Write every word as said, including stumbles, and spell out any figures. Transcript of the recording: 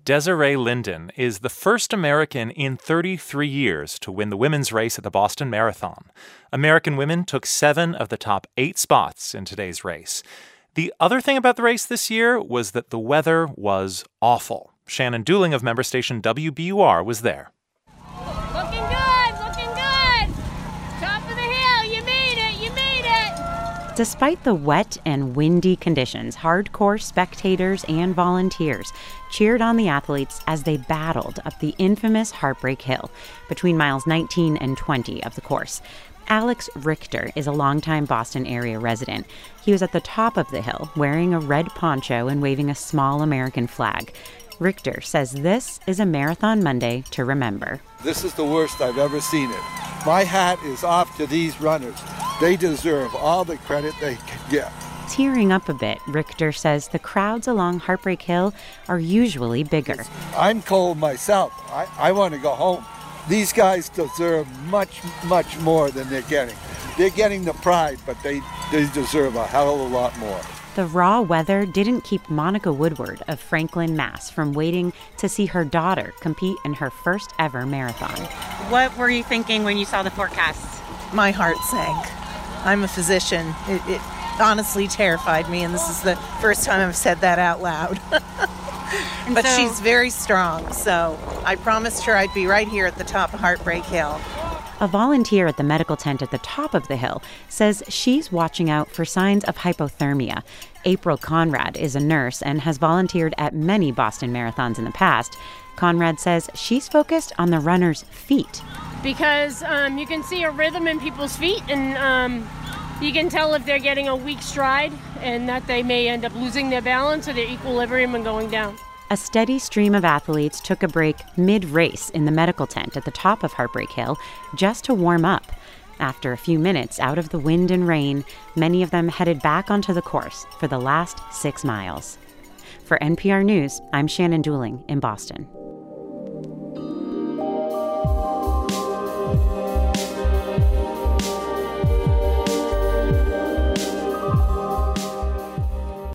Desiree Linden is the first American in thirty-three years to win the women's race at the Boston Marathon. American women took seven of the top eight spots in today's race. The other thing about the race this year was that the weather was awful. Shannon Dooling of member station W B U R was there. Looking good, looking good. Top of the hill, you made it, you made it. Despite the wet and windy conditions, hardcore spectators and volunteers cheered on the athletes as they battled up the infamous Heartbreak Hill between miles nineteen and twenty of the course. Alex Richter is a longtime Boston area resident. He was at the top of the hill wearing a red poncho and waving a small American flag. Richter says this is a Marathon Monday to remember. This is the worst I've ever seen it. My hat is off to these runners. They deserve all the credit they can get. Tearing up a bit, Richter says the crowds along Heartbreak Hill are usually bigger. I'm cold myself. I, I want to go home. These guys deserve much, much more than they're getting. They're getting the pride, but they, they deserve a hell of a lot more. The raw weather didn't keep Monica Woodward of Franklin, Mass. from waiting to see her daughter compete in her first ever marathon. What were you thinking when you saw the forecast? My heart sank. I'm a physician. It, it honestly terrified me, and this is the first time I've said that out loud. But so, she's very strong, so I promised her I'd be right here at the top of Heartbreak Hill. A volunteer at the medical tent at the top of the hill says she's watching out for signs of hypothermia. April Conrad is a nurse and has volunteered at many Boston marathons in the past. Conrad says she's focused on the runners' feet. Because um, you can see a rhythm in people's feet, and um, you can tell if they're getting a weak stride and that they may end up losing their balance or their equilibrium and going down. A steady stream of athletes took a break mid-race in the medical tent at the top of Heartbreak Hill just to warm up. After a few minutes out of the wind and rain, many of them headed back onto the course for the last six miles. For N P R News, I'm Shannon Dooling in Boston.